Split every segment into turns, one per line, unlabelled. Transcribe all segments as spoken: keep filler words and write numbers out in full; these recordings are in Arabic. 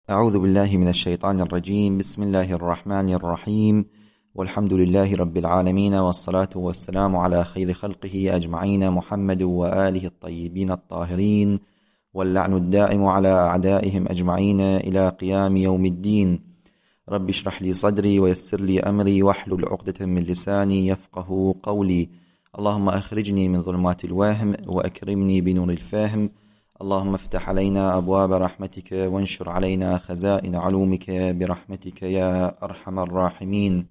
أعوذ بالله من الشيطان الرجيم. بسم الله الرحمن الرحيم، والحمد لله رب العالمين، والصلاة والسلام على خير خلقه أجمعين، محمد وآله الطيبين الطاهرين، واللعن الدائم على أعدائهم أجمعين إلى قيام يوم الدين. رب اشرح لي صدري ويسر لي أمري واحلل عقدة من لساني يفقه قولي. اللهم أخرجني من ظلمات الوهم وأكرمني بنور الفهم. اللهم افتح علينا أبواب رحمتك وانشر علينا خزائن علومك برحمتك يا أرحم الراحمين.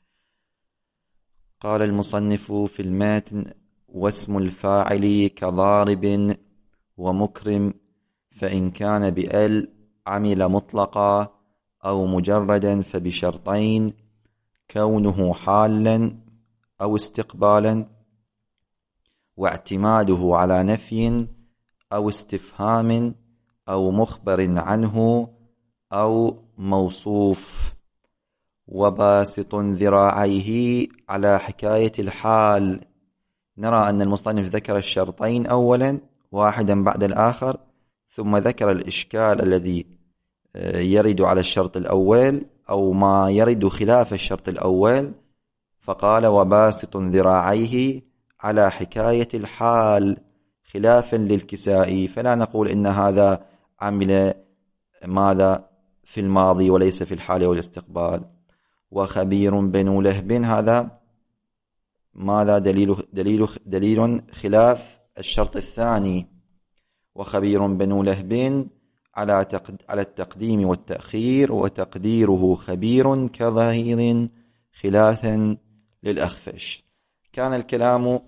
قال المصنف في المتن: واسم الفاعل كضارب ومكرم، فإن كان بأل عمل مطلقا أو مجردا فبشرطين: كونه حالا أو استقبالا، واعتماده على نفي أو استفهام أو مخبر عنه أو موصوف. وباسط ذراعيه على حكاية الحال. نرى أن المصنف ذكر الشرطين أولا واحدا بعد الآخر، ثم ذكر الإشكال الذي يرد على الشرط الأول أو ما يرد خلاف الشرط الأول، فقال: وباسط ذراعيه على حكاية الحال، خلافا للكسائي، فلا نقول إن هذا عمل ماذا في الماضي وليس في الحال والاستقبال. وخبير بنو لهب، هذا ماذا دليل, دليل, دليل خلاف الشرط الثاني. وخبير بنو لهب على على التقديم والتأخير، وتقديره خبير كظهير خلافا للأخفش. كان الكلام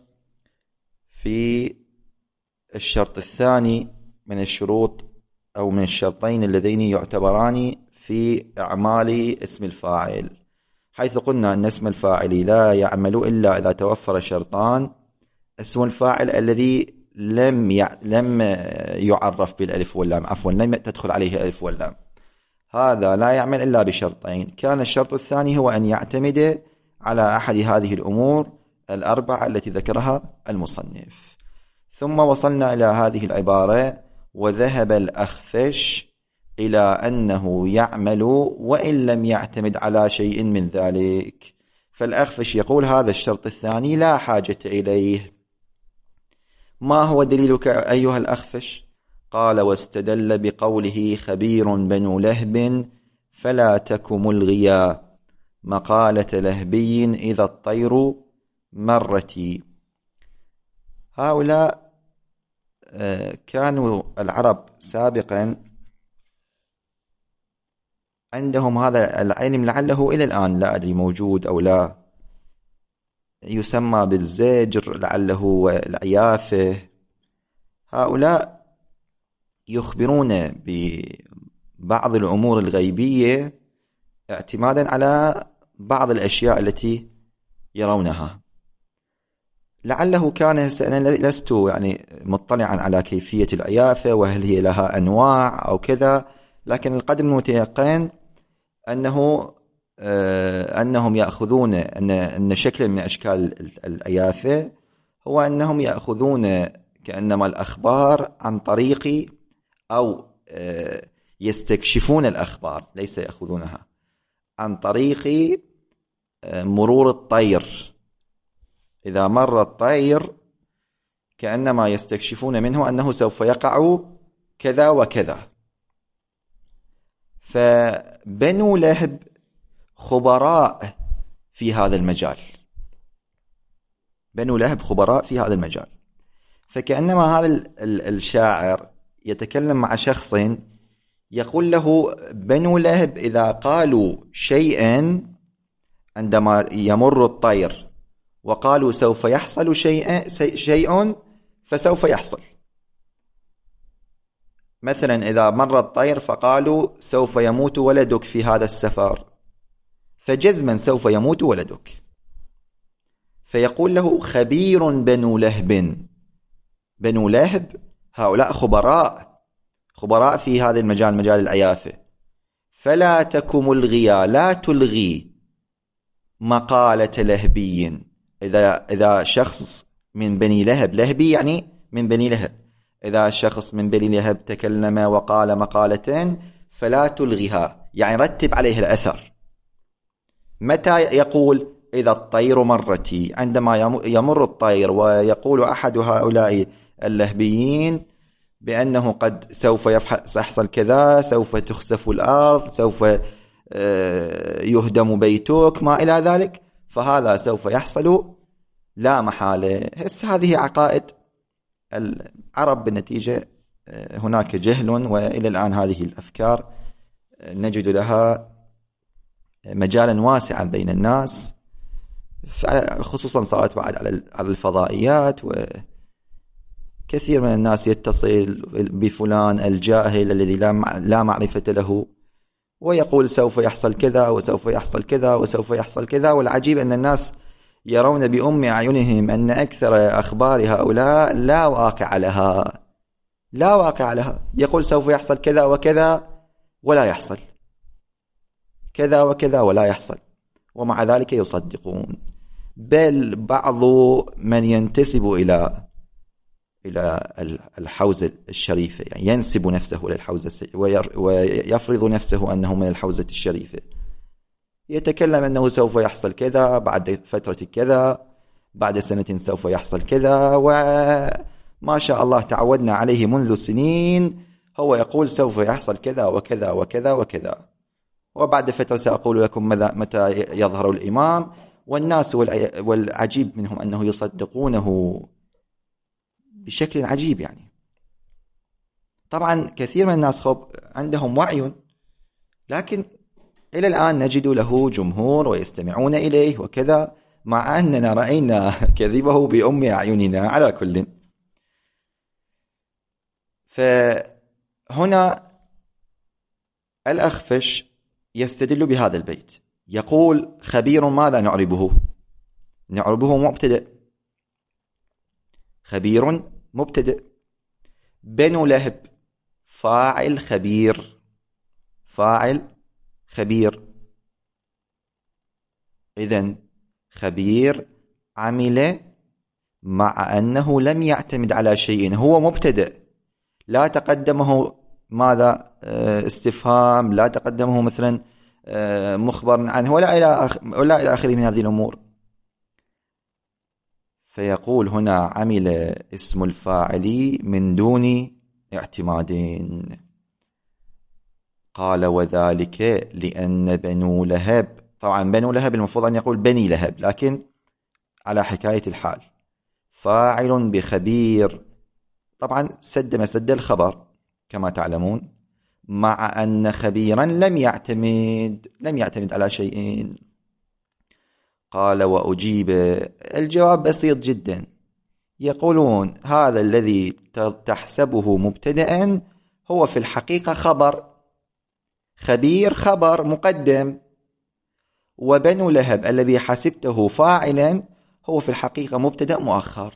في الشرط الثاني من الشروط أو من الشرطين اللذين يعتبران في أعمال اسم الفاعل، حيث قلنا أن اسم الفاعل لا يعمل إلا إذا توفر شرطان: اسم الفاعل الذي لم لم يعرف بالألف واللام، عفوا لم تدخل عليه الألف واللام، هذا لا يعمل إلا بشرطين. كان الشرط الثاني هو أن يعتمد على أحد هذه الأمور الأربعة التي ذكرها المصنف. ثم وصلنا إلى هذه العبارة: وذهب الأخفش إلى أنه يعمل وإن لم يعتمد على شيء من ذلك. فالأخفش يقول هذا الشرط الثاني لا حاجة إليه. ما هو دليلك أيها الأخفش؟ قال: واستدل بقوله خبير بنو لهب فلا تك ملغيا، مقالة لهبي إذا الطير مرتي. هؤلاء كانوا العرب سابقا عندهم هذا العلم، لعله إلى الآن لا أدري موجود أو لا، يسمى بالزجر، لعله العيافة. هؤلاء يخبرون ببعض الأمور الغيبية اعتمادا على بعض الأشياء التي يرونها. لعله كان، أنا لست يعني مطلعا على كيفية العيافة وهل هي لها أنواع أو كذا، لكن القدر المتيقن أنه آه أنهم يأخذون أن أن شكل من أشكال العيافة هو أنهم يأخذون كأنما الأخبار عن طريق أو آه يستكشفون الأخبار، ليس يأخذونها عن طريق آه مرور الطير. إذا مر الطير كأنما يستكشفون منه أنه سوف يقع كذا وكذا. فبنو لهب خبراء في هذا المجال، بنو لهب خبراء في هذا المجال. فكأنما هذا الشاعر يتكلم مع شخص يقول له: بنو لهب إذا قالوا شيئا عندما يمر الطير وقالوا سوف يحصل شيء شيء فسوف يحصل. مثلا إذا مر الطير فقالوا سوف يموت ولدك في هذا السفر، فجزما سوف يموت ولدك. فيقول له: خبير بنو لهب. بنو لهب هؤلاء خبراء خبراء في هذا المجال، مجال العيافة. فلا تك ملغيا، لا تلغي مقالة لهبي. إذا إذا شخص من بني لهب، لهبي يعني من بني لهب، إذا شخص من بني لهب تكلم وقال مقالة فلا تلغها، يعني رتب عليه الأثر. متى يقول؟ إذا الطير مرتي، عندما يمر الطير ويقول أحد هؤلاء اللهبيين بأنه قد سوف يحصل كذا، سوف تخسف الأرض، سوف يهدم بيتك، ما إلى ذلك، فهذا سوف يحصل لا محالة. هذه عقائد العرب، بالنتيجة هناك جهل، وإلى الآن هذه الأفكار نجد لها مجالا واسعا بين الناس، خصوصا صارت بعد على الفضائيات، وكثير من الناس يتصل بفلان الجاهل الذي لا معرفة له ويقول سوف يحصل كذا وسوف يحصل كذا وسوف يحصل كذا. والعجيب أن الناس يرون بأم أعينهم أن أكثر أخبار هؤلاء لا واقع لها، لا واقع لها. يقول سوف يحصل كذا وكذا ولا يحصل، كذا وكذا ولا يحصل، ومع ذلك يصدقون. بل بعض من ينتسب إلى إلى الحوزة الشريفة، يعني ينسب نفسه للحوزة ويفرض نفسه أنه من الحوزة الشريفة، يتكلم أنه سوف يحصل كذا بعد فترة كذا، بعد سنة سوف يحصل كذا، وما شاء الله تعودنا عليه منذ سنين، هو يقول سوف يحصل كذا وكذا وكذا وكذا، وبعد فترة سأقول لكم متى يظهر الإمام. والناس والعجيب منهم أنه يصدقونه بشكل عجيب. يعني طبعا كثير من الناس خب عندهم وعي، لكن إلى الآن نجد له جمهور ويستمعون إليه وكذا، مع أننا رأينا كذبه بأم أعيننا. على كل، فهنا الأخفش يستدل بهذا البيت، يقول خبير ماذا نعربه؟ نعربه مبتدأ، خبير مبتدأ، بنو لهب فاعل خبير، فاعل خبير. إذن خبير عمل مع أنه لم يعتمد على شيء، هو مبتدأ، لا تقدمه ماذا استفهام، لا تقدمه مثلا مخبر عنه، ولا إلى ولا إلى آخره من هذه الأمور. فيقول هنا عمل اسم الفاعل من دون اعتمادين. قال وذلك لأن بنو لهب، طبعا بنو لهب المفروض أن يقول بني لهب، لكن على حكاية الحال، فاعل بخبير، طبعا سد مسد الخبر كما تعلمون، مع أن خبيرا لم يعتمد لم يعتمد على شيء. قال وأجيب، الجواب بسيط جدا، يقولون هذا الذي تحسبه مبتدأ هو في الحقيقة خبر، خبير خبر مقدم، وبنو لهب الذي حسبته فاعلا هو في الحقيقة مبتدأ مؤخر.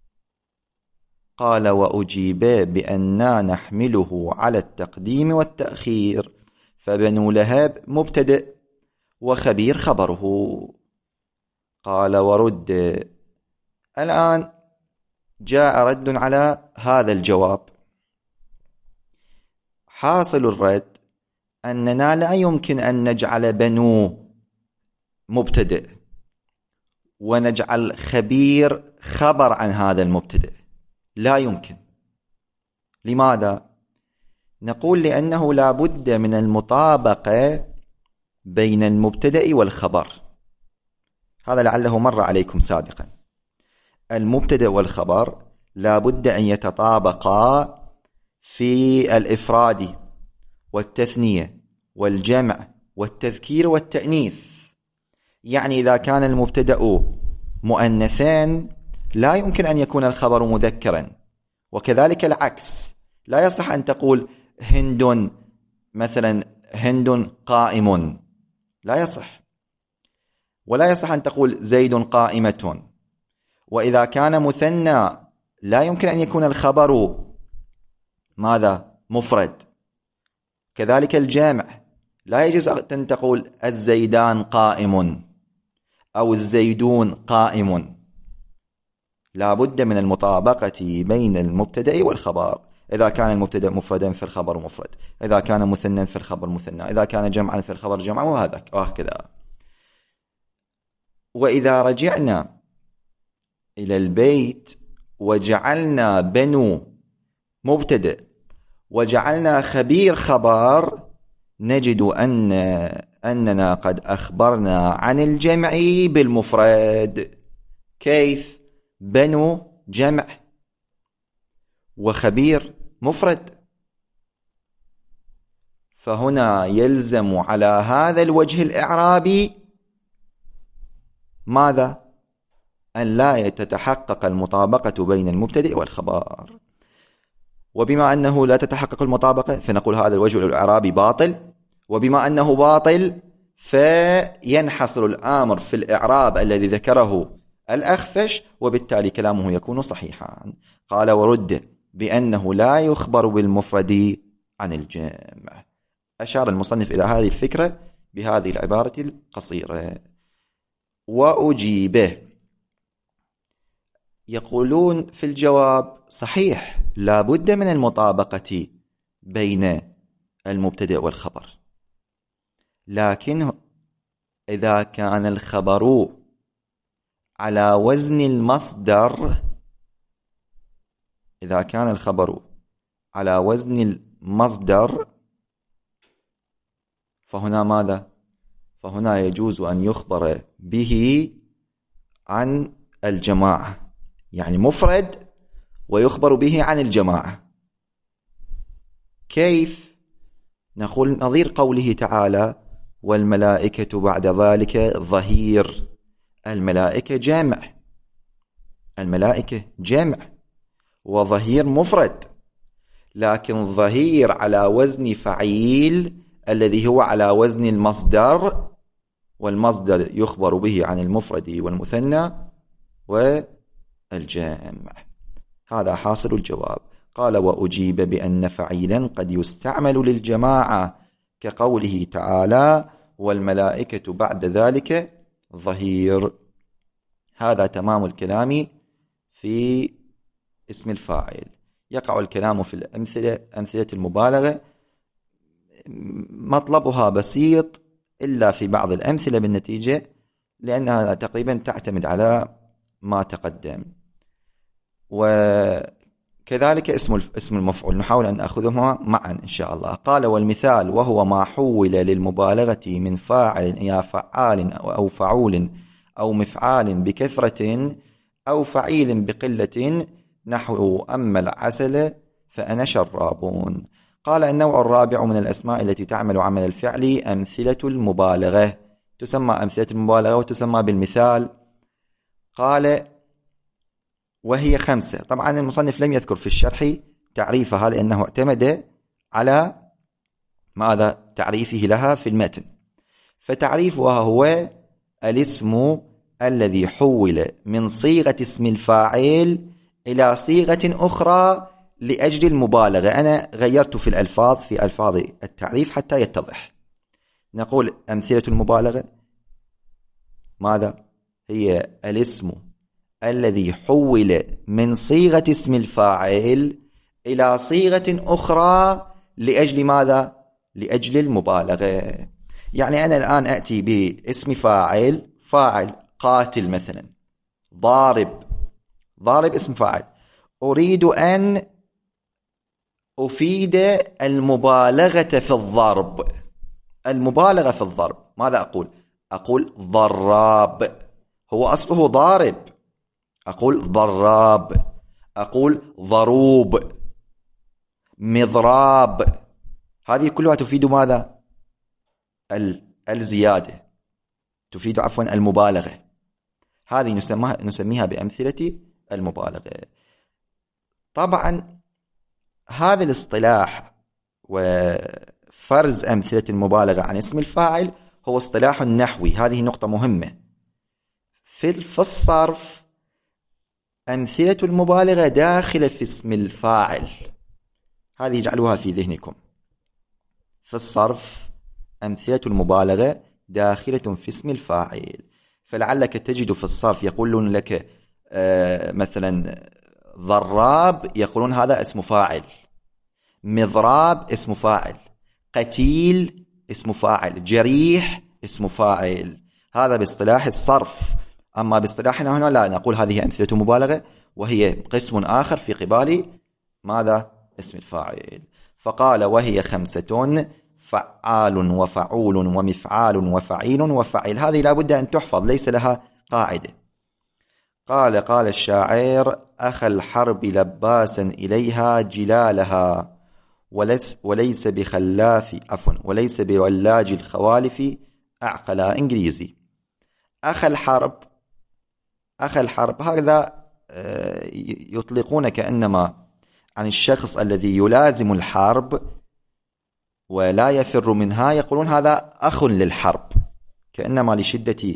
قال وأجيب بأننا نحمله على التقديم والتأخير، فبنو لهب مبتدأ وخبير خبره. قال ورد، الآن جاء رد على هذا الجواب. حاصل الرد أننا لا يمكن أن نجعل بنو مبتدأ ونجعل خبير خبر عن هذا المبتدأ، لا يمكن. لماذا؟ نقول لأنه لا بد من المطابقة بين المبتدأ والخبر. هذا لعله مر عليكم سابقا. المبتدأ والخبر لا بد أن يتطابقا في الإفراد والتثنية والجمع والتذكير والتأنيث. يعني إذا كان المبتدأ مؤنثان لا يمكن أن يكون الخبر مذكرا، وكذلك العكس، لا يصح أن تقول هند مثلا هند قائم، لا يصح. ولا يصح أن تقول زيد قائمة. وإذا كان مثنى لا يمكن أن يكون الخبر ماذا؟ مفرد. كذلك الجامع لا يجوز أن تقول الزيدان قائم أو الزيدون قائم. لا بد من المطابقة بين المبتدأ والخبر. إذا كان المبتدأ مفردا فالخبر مفرد، إذا كان مثنى فالخبر مثنى، إذا كان جمعا فالخبر جمعا، وهكذا. وإذا رجعنا إلى البيت وجعلنا بنو مبتدأ وجعلنا خبير خبر، نجد أن أننا قد أخبرنا عن الجمع بالمفرد. كيف؟ بنو جمع وخبير مفرد، فهنا يلزم على هذا الوجه الإعرابي ماذا؟ أن لا تتحقق المطابقة بين المبتدئ والخبر. وبما أنه لا تتحقق المطابقة فنقول هذا الوجه الإعرابي باطل، وبما أنه باطل فينحصر الأمر في الإعراب الذي ذكره الأخفش، وبالتالي كلامه يكون صحيحا. قال ورد بأنه لا يخبر بالمفرد عن الجمع. أشار المصنف إلى هذه الفكرة بهذه العبارة القصيرة. وأجيبه، يقولون في الجواب صحيح لا بد من المطابقة بين المبتدأ والخبر، لكن إذا كان الخبر على وزن المصدر إذا كان الخبر على وزن المصدر فهنا ماذا؟ فهنا يجوز أن يخبر به عن الجماعة، يعني مفرد ويخبر به عن الجماعة. كيف؟ نقول نظير قوله تعالى والملائكة بعد ذلك ظهير. الملائكة جمع، الملائكة جمع وظهير مفرد، لكن ظهير على وزن فعيل الذي هو على وزن المصدر، والمصدر يخبر به عن المفرد والمثنى والجمع. هذا حاصل الجواب. قال وأجيب بأن فعيلا قد يستعمل للجماعة كقوله تعالى والملائكة بعد ذلك ظهير. هذا تمام الكلام في اسم الفاعل. يقع الكلام في الأمثلة، أمثلة المبالغة مطلبها بسيط إلا في بعض الأمثلة بالنتيجة، لأنها تقريبا تعتمد على ما تقدم. وكذلك اسم اسم المفعول نحاول أن نأخذهما معا إن شاء الله. قال والمثال وهو ما حول للمبالغة من فاعل إلى فعال أو فعول أو مفعال بكثرة أو فعيل بقلة، نحو أما العسل فأنا شرابون. قال النوع الرابع من الأسماء التي تعمل عمل الفعل أمثلة المبالغة، تسمى أمثلة المبالغة وتسمى بالمثال. قال وهي خمسة. طبعا المصنف لم يذكر في الشرح تعريفها لأنه اعتمد على ماذا؟ تعريفه لها في المتن. فتعريفها هو الاسم الذي حول من صيغة اسم الفاعل إلى صيغة أخرى لأجل المبالغة. أنا غيرت في الألفاظ في ألفاظ التعريف حتى يتضح. نقول أمثلة المبالغة ماذا؟ هي الاسم الذي حول من صيغة اسم الفاعل إلى صيغة أخرى لأجل ماذا؟ لأجل المبالغة. يعني أنا الآن أتي باسم فاعل، فاعل قاتل مثلا، ضارب، ضارب اسم فاعل، أريد أن أفيد المبالغة في الضرب. المبالغة في الضرب ماذا أقول؟ أقول ضراب، هو أصله ضارب، أقول ضراب، أقول ضروب، مضراب. هذه كلها تفيد ماذا؟ الزيادة، تفيد عفوا المبالغة. هذه نسميها, نسميها بأمثلة المبالغة. طبعا هذا الاصطلاح وفرز أمثلة المبالغة عن اسم الفاعل هو اصطلاح نحوي. هذه نقطة مهمة. في الصرف أمثلة المبالغة داخلة في اسم الفاعل، هذه اجعلوها في ذهنكم. في الصرف أمثلة المبالغة داخلة في اسم الفاعل، فلعلك تجد في الصرف يقولون لك آه مثلا ضراب، يقولون هذا اسم فاعل، مضراب اسم فاعل، قتيل اسم فاعل، جريح اسم فاعل. هذا باصطلاح الصرف. أما باصطلاحنا هنا لا، نقول هذه أمثلة مبالغة، وهي قسم آخر في قبال ماذا؟ اسم الفاعل. فقال وهي خمسة: فعال وفعول ومفعال وفعيل وفعيل. هذه لا بد أن تحفظ، ليس لها قاعدة. قال قال الشاعر: أخى الحرب لباسا إليها جلالها، وليس, وليس بخلاف عفوا وليس بولاج الخوالف أعقلا. إنجليزي. أخى الحرب، أخى الحرب هذا يطلقون كأنما عن الشخص الذي يلازم الحرب ولا يفر منها، يقولون هذا أخ للحرب، كأنما لشدة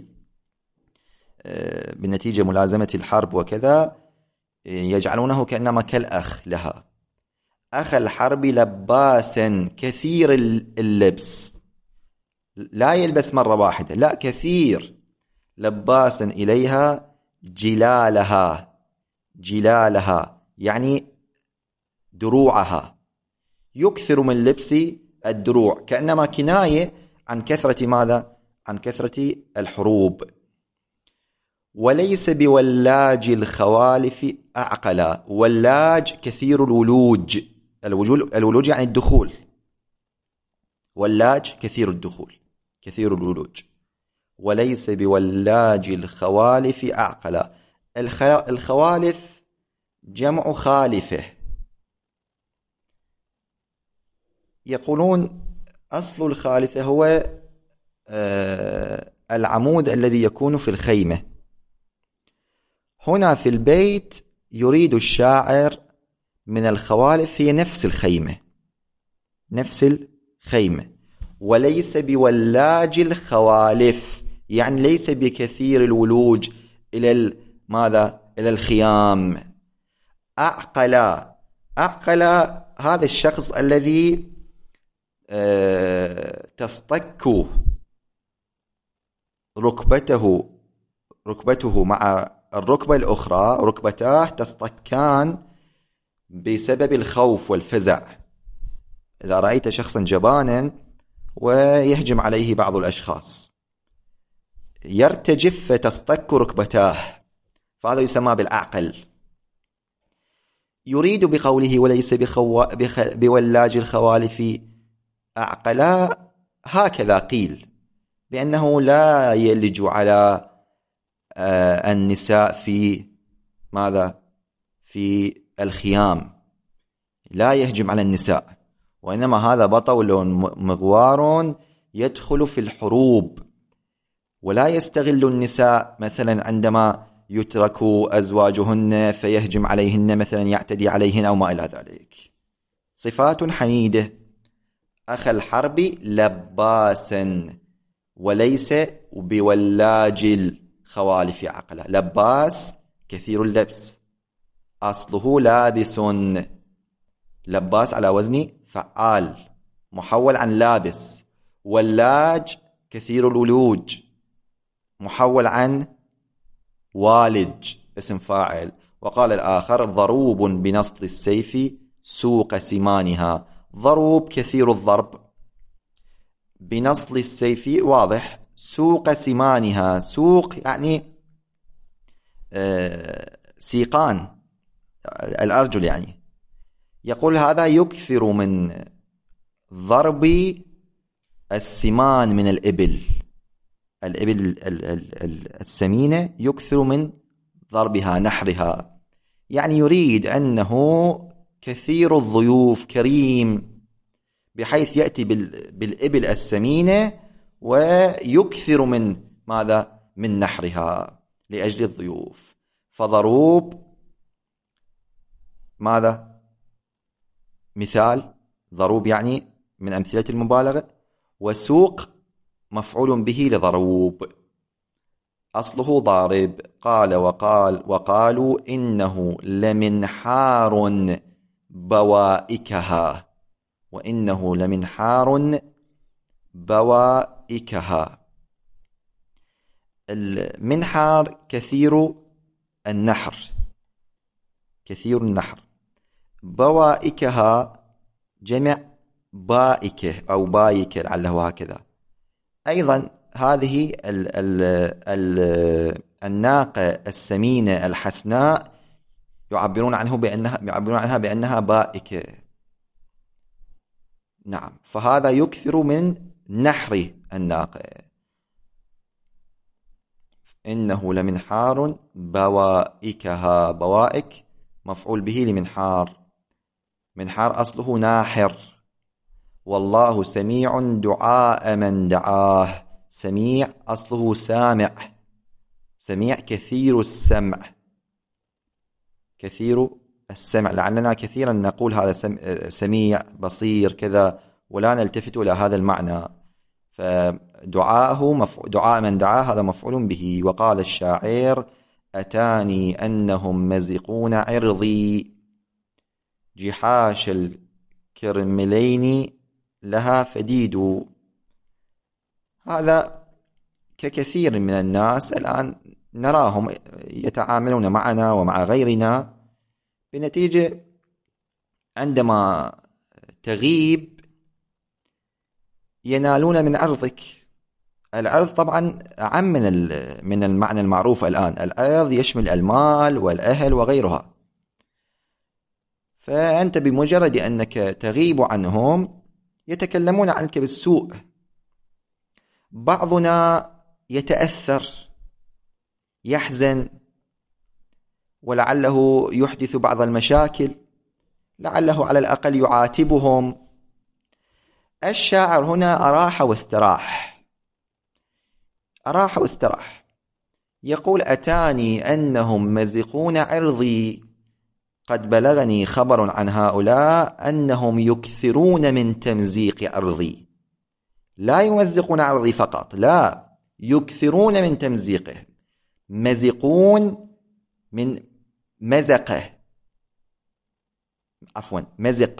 بنتيجة ملازمة الحرب وكذا يجعلونه كأنما كالأخ لها. أخى الحرب لباسا، كثير اللبس، لا يلبس مرة واحدة، لا كثير. لباسا إليها جلالها، جلالها يعني دروعها، يكثر من لبس الدروع، كأنما كناية عن كثرة ماذا؟ عن كثرة الحروب. وليس بولاج الخوالف أعقلا. ولاج كثير الولوج، الولوج يعني الدخول، ولاج كثير الدخول، كثير الولوج. وليس بولاج الخوالف أعقلا. الخوالف جمع خالفه. يقولون أصل الخالفة هو العمود الذي يكون في الخيمة. هنا في البيت يريد الشاعر من الخوالف هي نفس الخيمة، نفس الخيمة. وليس بولاج الخوالف يعني ليس بكثير الولوج إلى ماذا؟ إلى الخيام. أعقل، أعقل هذا الشخص الذي تصطك ركبته ركبته مع الركبة الأخرى، ركبتاه تصطكان بسبب الخوف والفزع. إذا رأيت شخصا جبانا ويهجم عليه بعض الأشخاص يرتجف فتصطك ركبتاه، فهذا يسمى بالأعقل. يريد بقوله وليس بخو... بخ... بولاج الخوالف أعقلا، هكذا قيل، بأنه لا يلج على آه النساء في ماذا؟ في الخيام، لا يهجم على النساء، وإنما هذا بطل مغوار يدخل في الحروب، ولا يستغل النساء مثلا عندما يترك أزواجهن فيهجم عليهن مثلا، يعتدي عليهن أو ما إلى ذلك. صفات حميدة. أخى الحرب لباسا وليس بولاج الخوالف عقلا. لباس كثير اللبس، أصله لابس، لباس على وزن فعال محول عن لابس. ولاج كثير الولوج محول عن والج اسم فاعل. وقال الآخر ضروب بنصل السيف سوق سمانها. ضروب كثير الضرب، بنصل السيف واضح، سوق سمانها، سوق يعني آه سيقان الأرجل يعني. يقول هذا يكثر من ضرب السمان من الإبل، الإبل السمينة يكثر من ضربها نحرها، يعني يريد أنه كثير الضيوف، كريم، بحيث يأتي بالإبل السمينة ويكثر من ماذا؟ من نحرها لأجل الضيوف. فضروب ماذا؟ مثال، ضروب يعني من أمثلة المبالغة. وسوق مفعول به لضروب، أصله ضارب. قال وقال وقالوا إنه لمنحار بوائكها، وإنه لمنحار بوائكها. المنحار كثير النحر، كثير النحر. بوائكها جمع بائكة أو بايكة لعله هكذا. أيضا هذه ال ال ال الناقة السمينة الحسناء يعبرون عنه بأنها يعبرون عنها بأنها بائكة. نعم، فهذا يكثر من نحر الناقة. إنه لمنحار بوائكها، بوائك مفعول به لمنحار، منحار أصله ناحر. والله سميع دعاء من دعاه، سميع أصله سامع، سميع كثير السمع، كثير السمع. لعلنا كثيرا نقول هذا سميع بصير كذا ولا نلتفت إلى هذا المعنى. فدعاءه مفعول، دعاء من دعاه هذا مفعول به. وقال الشاعر أتاني أنهم مزقون عرضي، جحاش الكرملين لها فديد. هذا ككثير من الناس الآن نراهم يتعاملون معنا ومع غيرنا بنتيجة عندما تغيب ينالون من عرضك. العرض طبعا أعم من من المعنى المعروف الآن. العرض يشمل المال والأهل وغيرها. فأنت بمجرد أنك تغيب عنهم يتكلمون عنك بالسوء. بعضنا يتأثر، يحزن، ولعله يحدث بعض المشاكل، لعله على الأقل يعاتبهم. الشاعر هنا أراح واستراح، أراح واستراح. يقول أتاني أنهم مزقون عرضي، قد بلغني خبر عن هؤلاء أنهم يكثرون من تمزيق عرضي. لا يمزقون عرضي فقط، لا، يكثرون من تمزيقه. مزقون من مزقه، عفوا مزق.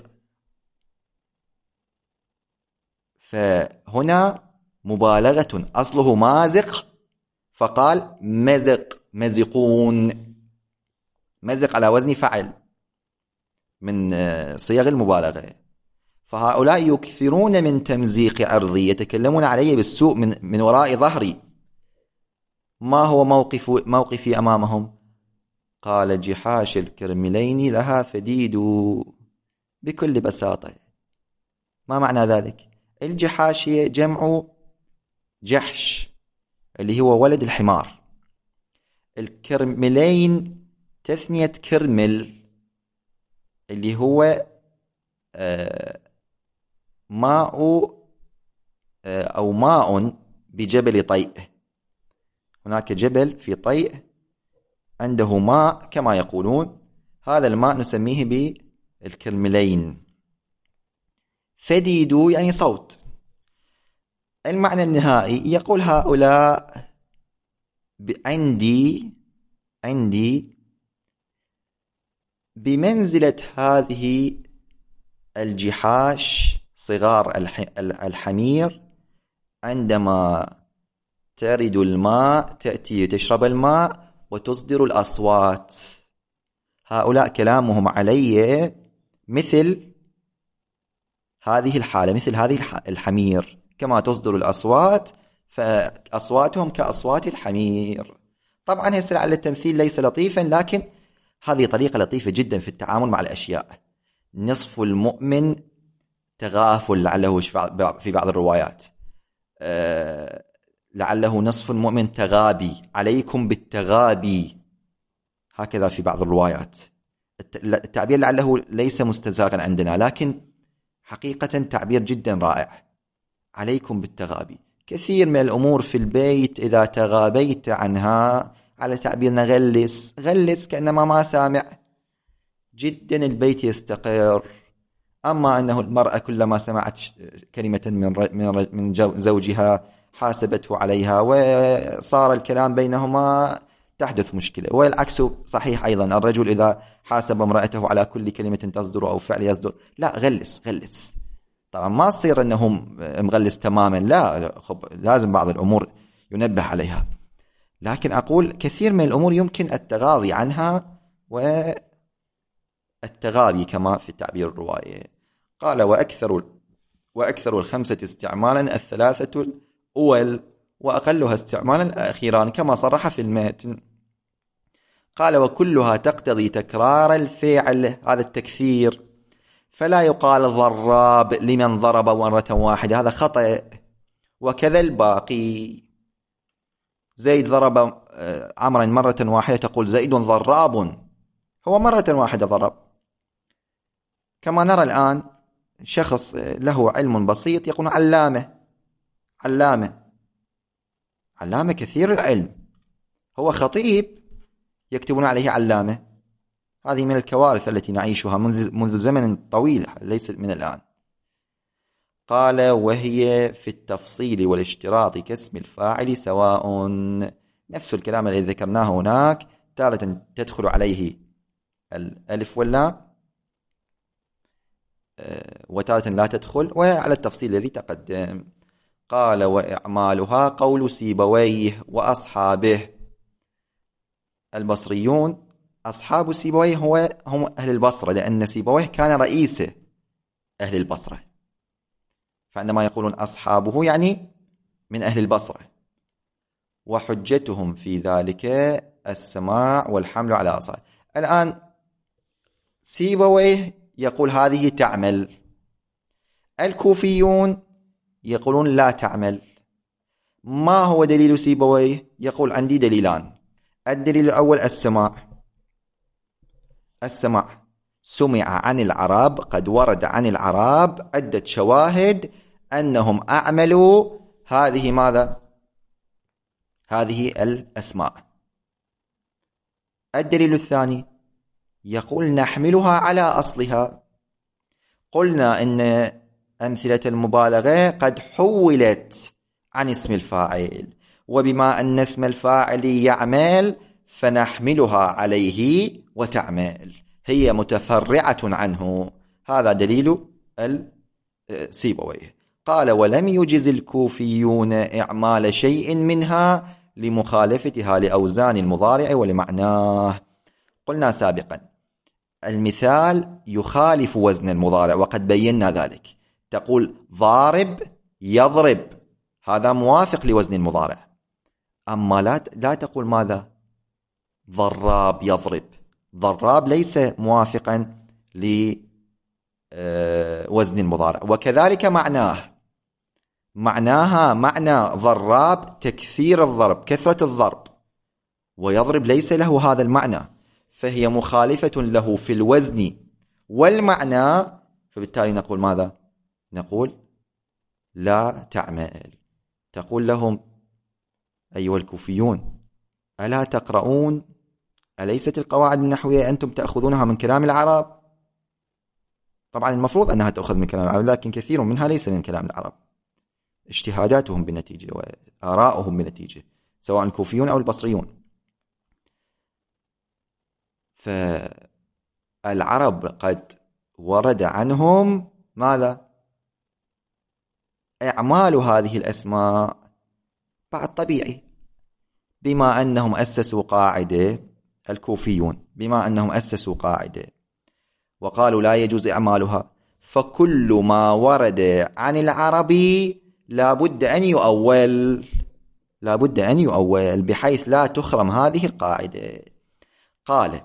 فهنا مبالغة، أصله مازق فقال مزق، مزقون، مزق على وزن فعل من صيغ المبالغة. فهؤلاء يكثرون من تمزيق عرضي، يتكلمون علي بالسوء من, من وراء ظهري. ما هو موقف موقفي أمامهم؟ قال جحاش الكرملين لها فديد. بكل بساطة، ما معنى ذلك؟ الجحاشية جمع جحش اللي هو ولد الحمار. الكرملين تثنية كرمل اللي هو ماء أو ماء بجبل طيء. هناك جبل في طيء عنده ماء كما يقولون، هذا الماء نسميه بالكرملين. فديد يعني صوت. المعنى النهائي يقول هؤلاء عندي عندي بمنزلة هذه الجحاش صغار الحمير، عندما ترد الماء تأتي تشرب الماء وتصدر الأصوات. هؤلاء كلامهم علي مثل هذه الحالة، مثل هذه الحمير، كما تصدر الأصوات فأصواتهم كأصوات الحمير. طبعا هسه لعل التمثيل ليس لطيفا، لكن هذه طريقة لطيفة جدا في التعامل مع الأشياء. نصف المؤمن تغافل لعله في بعض الروايات، أه لعله نصف المؤمن تغابي، عليكم بالتغابي، هكذا في بعض الروايات. التعبير لعله ليس مستزاغا عندنا، لكن حقيقة تعبير جدا رائع. عليكم بالتغابي. كثير من الأمور في البيت إذا تغابيت عنها، على تعبيرنا غلس، غلس كأنما ما سامع، جدا البيت يستقر. أما أنه المرأة كلما سمعت كلمة من من زوجها حاسبته عليها وصار الكلام بينهما تحدث مشكلة. والعكس صحيح أيضا، الرجل إذا حاسب امرأته على كل كلمة تصدر أو فعل يصدر، لا، غلس غلس. طبعا ما تصير أنه مغلس تماما، لا، خب لازم بعض الأمور ينبه عليها. لكن أقول كثير من الأمور يمكن التغاضي عنها والتغابي كما في التعبير الروائي. قال وأكثر وأكثر الخمسة استعمالا الثلاثة الأول وأقلها استعمالا الأخيران كما صرح في المتن. قال وكلها تقتضي تكرار الفعل، هذا التكثير، فلا يقال ضراب لمن ضرب مرة واحدة، هذا خطأ. وكذا الباقي، زيد ضرب عمرا مرة واحدة تقول زيد ضراب، هو مرة واحدة ضرب. كما نرى الآن شخص له علم بسيط يقول علامة، علامة علامة كثير العلم، هو خطيب يكتبون عليه علامة. هذه من الكوارث التي نعيشها منذ منذ زمن طويل، ليست من الآن. قال وهي في التفصيل والاشتراط كاسم الفاعل سواء، نفس الكلام الذي ذكرناه هناك، تارة تدخل عليه الألف واللام وتارة لا تدخل، وعلى التفصيل الذي تقدم. قال وإعمالها قول سيبويه وأصحابه. البصريون أصحاب سيبويه هو هم أهل البصرة، لأن سيبويه كان رئيس أهل البصرة، فعندما يقولون أصحابه يعني من أهل البصرة. وحجتهم في ذلك السماع والحمل على أصحابه. الآن سيبويه يقول هذه تعمل، الكوفيون يقولون لا تعمل. ما هو دليل سيبويه؟ يقول عندي دليلان. الدليل الأول السماع، السماع سمع عن العرب، قد ورد عن العرب عدة شواهد أنهم أعملوا هذه ماذا؟ هذه الأسماء. الدليل الثاني يقول نحملها على أصلها. قلنا إن أمثلة المبالغة قد حولت عن اسم الفاعل، وبما أن اسم الفاعل يعمل فنحملها عليه وتعمل، هي متفرعة عنه. هذا دليل السيبويه. قال ولم يجز الكوفيون إعمال شيء منها لمخالفتها لأوزان المضارع ولمعناه. قلنا سابقا المثال يخالف وزن المضارع وقد بينا ذلك. تقول ضارب يضرب، هذا موافق لوزن المضارع. أما لا لا تقول ماذا؟ ضراب يضرب، ضراب ليس موافقا لوزن المضارع. وكذلك معناه، معناها معنى ضراب تكثير الضرب، كثرة الضرب، ويضرب ليس له هذا المعنى، فهي مخالفة له في الوزن والمعنى، فبالتالي نقول ماذا؟ نقول لا تعمل. تقول لهم أيها الكوفيون ألا تقرؤون؟ أليست القواعد النحوية أنتم تأخذونها من كلام العرب؟ طبعا المفروض أنها تأخذ من كلام العرب، لكن كثير منها ليس من كلام العرب، اجتهاداتهم بالنتيجة وآراؤهم بالنتيجة، سواء الكوفيون أو البصريون. فالعرب قد ورد عنهم ماذا؟ إعمال هذه الأسماء بعد طبيعي، بما أنهم أسسوا قاعدة، الكوفيون بما أنهم أسسوا قاعدة وقالوا لا يجوز إعمالها، فكل ما ورد عن العربي لا بد أن يؤول، لا بد أن يؤول بحيث لا تخرم هذه القاعدة. قال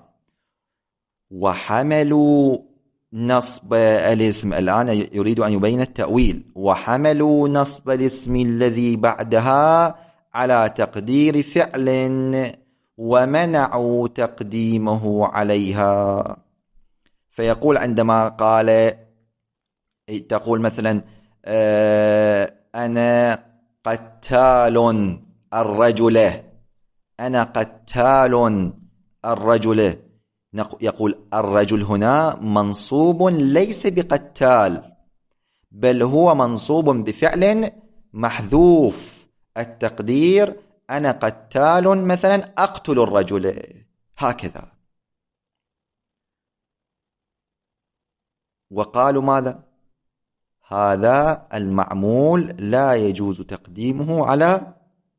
وحملوا نصب الاسم، الآن يريد أن يبين التأويل. وحملوا نصب الاسم الذي بعدها على تقدير فعل ومنعوا تقديمه عليها. فيقول عندما قال، تقول مثلا أنا قتال الرجل، أنا قتال الرجل، يقول الرجل هنا منصوب ليس بقتال، بل هو منصوب بفعل محذوف التقدير، أنا قتال مثلا أقتل الرجل، هكذا. وقالوا ماذا؟ هذا المعمول لا يجوز تقديمه على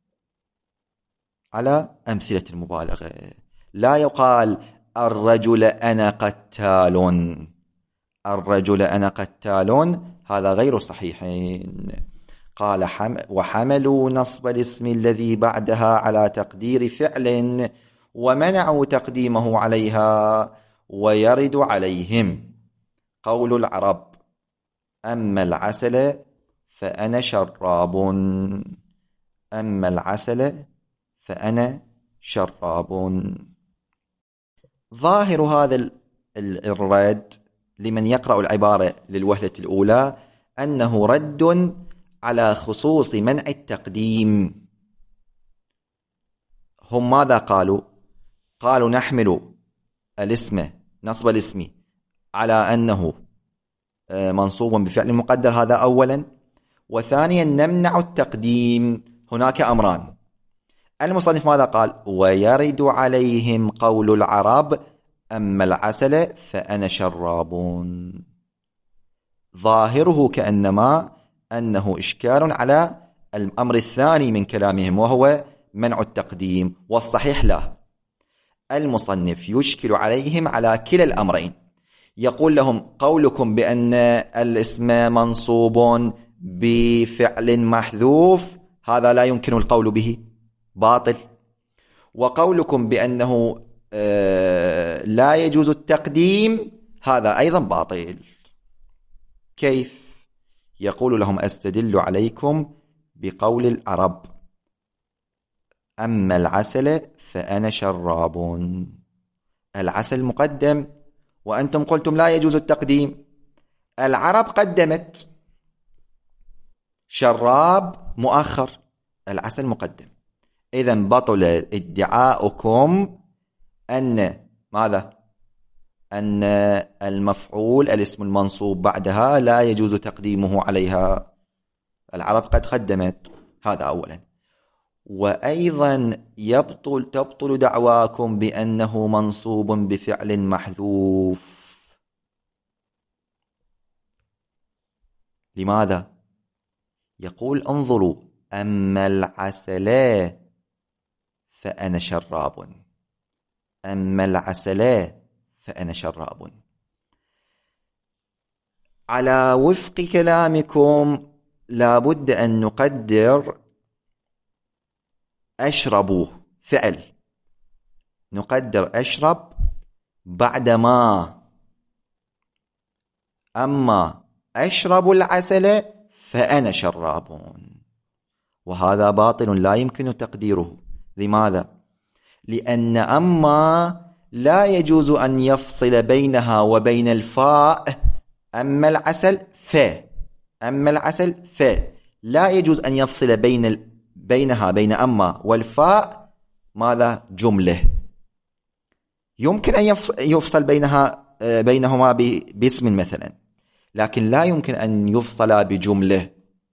على أمثلة المبالغة. لا يقال الرجل أنا قتال، الرجل أنا قتال، هذا غير صحيح. قال حم وحملوا نصب الاسم الذي بعدها على تقدير فعل ومنعوا تقديمه عليها، ويرد عليهم قول العرب أما العسل فأنا شراب، أما العسل فأنا شراب. ظاهر هذا الرد لمن يقرأ العبارة للوهلة الأولى أنه رد على خصوص منع التقديم. هم ماذا قالوا؟ قالوا نحمل الاسم نصب الاسم على أنه منصوب بفعل مقدر، هذا أولا. وثانيا نمنع التقديم. هناك أمران. المصنف ماذا قال؟ ويرد عليهم قول العرب أما العسل فأنا شراب. ظاهره كأنما أنه إشكال على الأمر الثاني من كلامهم وهو منع التقديم، والصحيح لا. المصنف يشكل عليهم على كلا الأمرين. يقول لهم قولكم بأن الاسم منصوب بفعل محذوف هذا لا يمكن القول به، باطل. وقولكم بأنه لا يجوز التقديم هذا أيضا باطل. كيف؟ يقول لهم أستدل عليكم بقول العرب أما العسل فأنا شراب. العسل مقدم وأنتم قلتم لا يجوز التقديم، العرب قدمت، شراب مؤخر، العسل مقدم. إذن بطل ادعاؤكم أن ماذا؟ أن المفعول الاسم المنصوب بعدها لا يجوز تقديمه عليها، العرب قد قدمت، هذا أولا. وأيضا يبطل تبطل دعواكم بأنه منصوب بفعل محذوف. لماذا؟ يقول انظروا أما العسل فأنا شراب، أما العسل فأنا شراب. على وفق كلامكم لابد أن نقدر أشربوا فعل، نقدر أشرب بعدما، أما أشرب العسل فأنا شراب، وهذا باطل لا يمكن تقديره. لماذا؟ لأن أما لا يجوز أن يفصل بينها وبين الفاء، أما العسل ف أما العسل ف لا يجوز أن يفصل بين ال... بينها بين أما والفاء ماذا؟ جملة. يمكن أن يفصل بينها بينهما ب... باسم مثلا، لكن لا يمكن أن يفصل بجملة.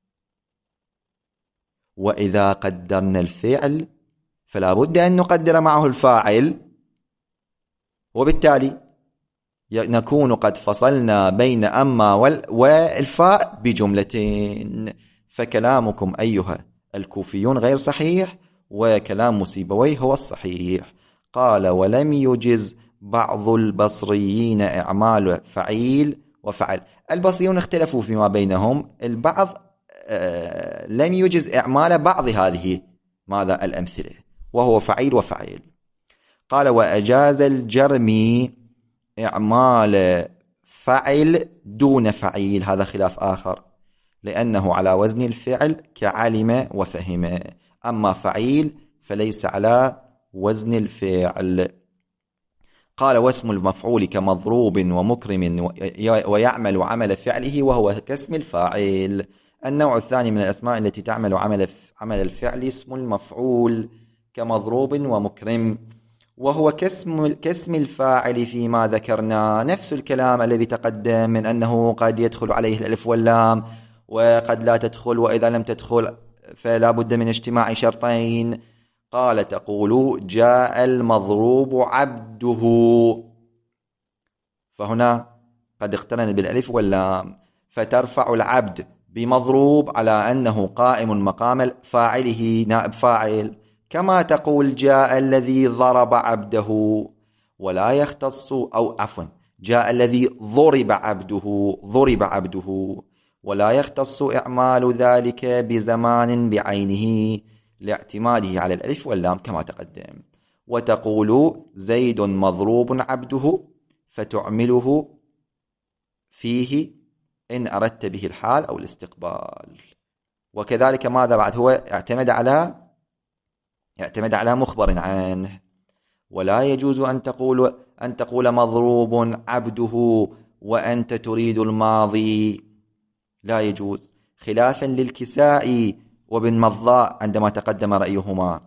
وإذا قدرنا الفعل فلا بد أن نقدر معه الفاعل، وبالتالي نكون قد فصلنا بين أما والفاء بجملتين. فكلامكم أيها الكوفيون غير صحيح، وكلام مسيبويه هو الصحيح. قال لم يجز بعض البصريين إعمال فعيل وفعل. البصريون اختلفوا فيما بينهم، البعض لم يجز إعمال بعض هذه ماذا الأمثلة وهو فعيل وفعيل. قال وأجاز الجرمي إعمال فعل دون فعيل، هذا خلاف آخر، لأنه على وزن الفعل كعلم وفهم، أما فعيل فليس على وزن الفعل. قال واسم المفعول كمضروب ومكرم ويعمل عمل فعله وهو كاسم الفاعل. النوع الثاني من الأسماء التي تعمل عمل عمل الفعل اسم المفعول كمضروب ومكرم، وهو كاسم كاسم الفاعل فيما ذكرنا، نفس الكلام الذي تقدم من أنه قد يدخل عليه الألف واللام وقد لا تدخل، وإذا لم تدخل فلا بد من اجتماع شرطين. قال تقول جاء المضروب عبده، فهنا قد اقترن بالألف واللام، فترفع العبد بمضروب على أنه قائم مقام فاعله نائب فاعل، كما تقول جاء الذي ضرب عبده، ولا يختص أو عفوا جاء الذي ضرب عبده ضرب عبده، ولا يختص إعمال ذلك بزمان بعينه لاعتماده على الألف واللام كما تقدم. وتقول زيد مضروب عبده فتعمله فيه إن أردت به الحال أو الاستقبال. وكذلك ماذا بعد؟ هو اعتمد على اعتمد على مخبر عنه، ولا يجوز أن تقول أن تقول مضروب عبده وأنت تريد الماضي، لا يجوز، خلافا للكسائي وابن مضاء عندما تقدم رأيهما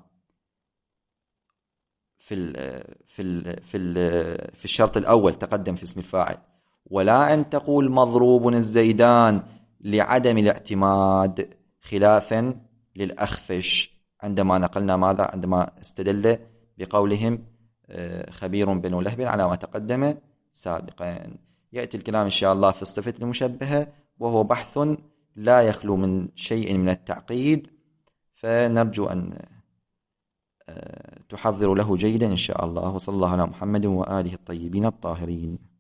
في ال في ال في ال في الشرط الأول تقدم في اسم الفاعل. ولا أن تقول مضروب الزيدان لعدم الاعتماد، خلافا للأخفش عندما نقلنا ماذا؟ عندما استدل بقولهم خبير بن لهب على ما تقدم سابقا. يأتي الكلام إن شاء الله في الصفة المشبهة، وهو بحث لا يخلو من شيء من التعقيد، فنرجو أن تحضر له جيدا إن شاء الله. وصلى الله على محمد وآله الطيبين الطاهرين.